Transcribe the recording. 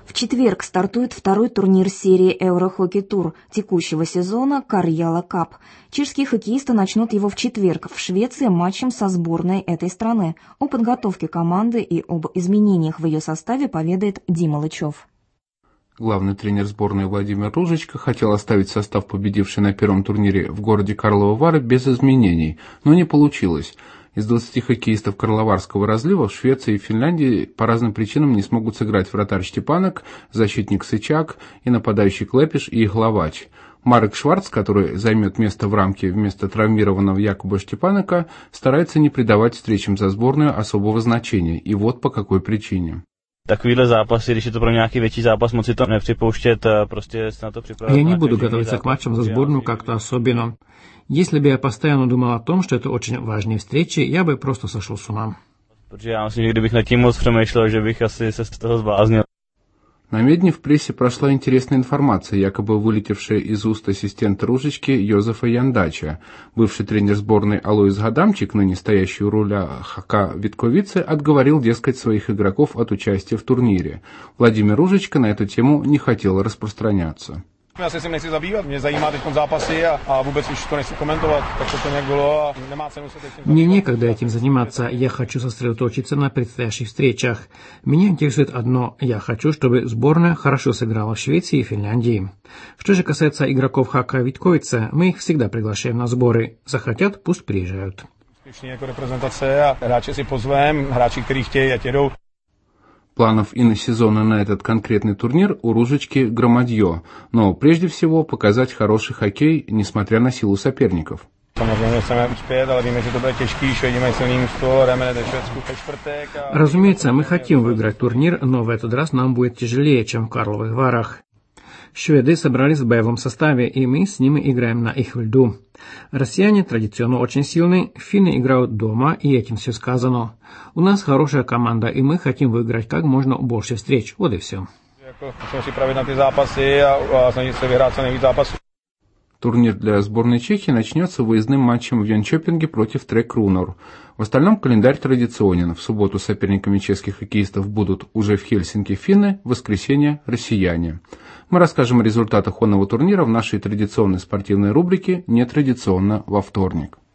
В четверг стартует второй турнир серии Еврохоккей Тур текущего сезона Карьяла Кап. Чешские хоккеисты начнут его в четверг в Швеции матчем со сборной этой страны. О подготовке команды и об изменениях в ее составе поведает Дима Лычев. Главный тренер сборной Владимир Ружичка хотел оставить состав, победивший на первом турнире в городе Карловы Вары, без изменений, но не получилось. Из 20 хоккеистов Карловарского разлива в Швеции и Финляндии по разным причинам не смогут сыграть вратарь Штепанок, защитник Сычак и нападающий Клепиш и Главач. Марек Шварц, который займет место в рамке вместо травмированного Якуба Штепанока, старается не придавать встречам за сборную особого значения. И вот по какой причине. Takovýhle zápasy, když je to pro nějaký větší zápas, moc si to nepřipouštět, prostě se na to připravit. Я не буду готовиться к матчам за сборную как-то особенно. Если бы я постоянно думал о том, что это очень важные встречи, я бы просто сошел с ума. Protože já myslím, že kdybych nad tím moc přemýšlel, že bych asi se z toho zbláznil. На Медне в прессе прошла интересная информация, якобы вылетевшая из уст ассистента Ружички Йозефа Яндача. Бывший тренер сборной Алоис Гадамчик, ныне стоящий у руля ХК Витковице, отговорил, дескать, своих игроков от участия в турнире. Владимир Ружичка на эту тему не хотел распространяться. Já se tím nechci zabývat, mě zajímá teď zápasy a vůbec už to nechci komentovat, tak to nějak bylo a nemá cenu se teď tím. Мне некогда этим заниматься, я хочу сосредоточиться на предстоящих встречах. Меня интересует одно, я хочу, чтобы сборная хорошо сыграла в Швеции и Финляндии. Что же касается игроков ХК Витковице, мы их всегда приглашаем на сборы, захотят, пусть приезжают. Úspěšní jako reprezentace a hráče si pozvem, hráči, kteří chtějí, ať jedou. Планов и на сезоны на этот конкретный турнир у Ружички громадье, но прежде всего показать хороший хоккей, несмотря на силу соперников. Разумеется, мы хотим выиграть турнир, но в этот раз нам будет тяжелее, чем в Карловых Варах. Шведы собрались в боевом составе, и мы с ними играем на их льду. Россияне традиционно очень сильны, финны играют дома, и этим все сказано. У нас хорошая команда, и мы хотим выиграть как можно больше встреч. Вот и все. Турнир для сборной Чехии начнется выездным матчем в Йончопинге против Трек Рунор. В остальном календарь традиционен. В субботу соперниками чешских хоккеистов будут уже в Хельсинки финны, в воскресенье россияне. Мы расскажем о результатах онного турнира в нашей традиционной спортивной рубрике «Нетрадиционно во вторник».